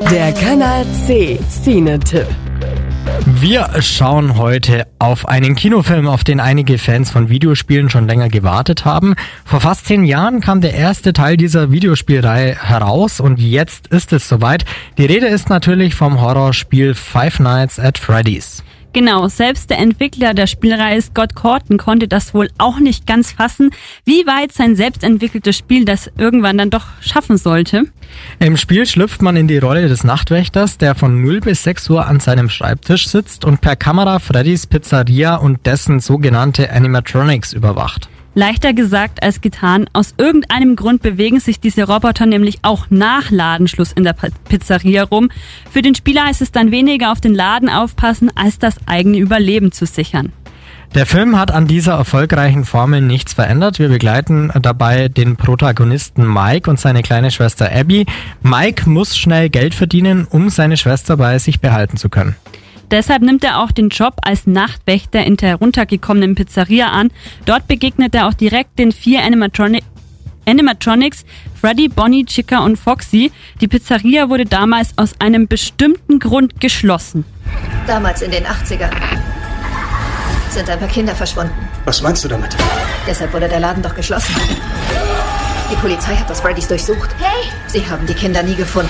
Der Kanal C Cine-Tipp. Wir schauen heute auf einen Kinofilm, auf den einige Fans von Videospielen schon länger gewartet haben. Vor fast 10 Jahren kam der erste Teil dieser Videospielreihe heraus und jetzt ist es soweit. Die Rede ist natürlich vom Horrorspiel Five Nights at Freddy's. Genau, selbst der Entwickler der Spielreihe Scott Cawthon konnte das wohl auch nicht ganz fassen, wie weit sein selbstentwickeltes Spiel das irgendwann dann doch schaffen sollte. Im Spiel schlüpft man in die Rolle des Nachtwächters, der von 0 bis 6 Uhr an seinem Schreibtisch sitzt und per Kamera Freddys Pizzeria und dessen sogenannte Animatronics überwacht. Leichter gesagt als getan. Aus irgendeinem Grund bewegen sich diese Roboter nämlich auch nach Ladenschluss in der Pizzeria rum. Für den Spieler heißt es dann weniger auf den Laden aufpassen, als das eigene Überleben zu sichern. Der Film hat an dieser erfolgreichen Formel nichts verändert. Wir begleiten dabei den Protagonisten Mike und seine kleine Schwester Abby. Mike muss schnell Geld verdienen, um seine Schwester bei sich behalten zu können. Deshalb nimmt er auch den Job als Nachtwächter in der heruntergekommenen Pizzeria an. Dort begegnet er auch direkt den 4 Animatronics, Freddy, Bonnie, Chica und Foxy. Die Pizzeria wurde damals aus einem bestimmten Grund geschlossen. Damals in den 80ern sind ein paar Kinder verschwunden. Was meinst du damit? Deshalb wurde der Laden doch geschlossen. Die Polizei hat das Freddys durchsucht. Hey! Sie haben die Kinder nie gefunden.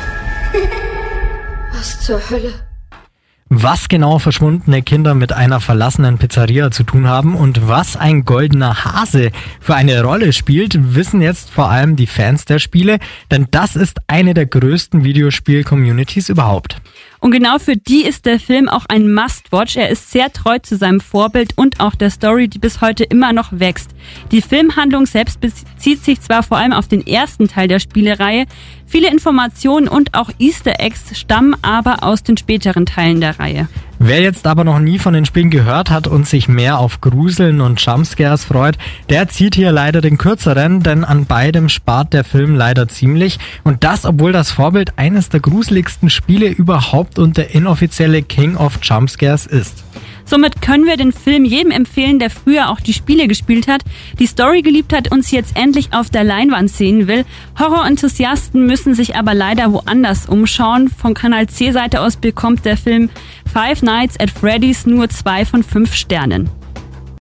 Was zur Hölle? Was genau verschwundene Kinder mit einer verlassenen Pizzeria zu tun haben und was ein goldener Hase für eine Rolle spielt, wissen jetzt vor allem die Fans der Spiele, denn das ist eine der größten Videospiel-Communities überhaupt. Und genau für die ist der Film auch ein Must-Watch. Er ist sehr treu zu seinem Vorbild und auch der Story, die bis heute immer noch wächst. Die Filmhandlung selbst bezieht sich zwar vor allem auf den ersten Teil der Spielereihe, viele Informationen und auch Easter Eggs stammen aber aus den späteren Teilen der Reihe. Wer jetzt aber noch nie von den Spielen gehört hat und sich mehr auf Gruseln und Jumpscares freut, der zieht hier leider den kürzeren, denn an beidem spart der Film leider ziemlich. Und das, obwohl das Vorbild eines der gruseligsten Spiele überhaupt und der inoffizielle King of Jumpscares ist. Somit können wir den Film jedem empfehlen, der früher auch die Spiele gespielt hat, die Story geliebt hat und sie jetzt endlich auf der Leinwand sehen will. Horrorenthusiasten müssen sich aber leider woanders umschauen. Von Kanal C Seite aus bekommt der Film Five Nights at Freddy's nur 2 von 5 Sternen.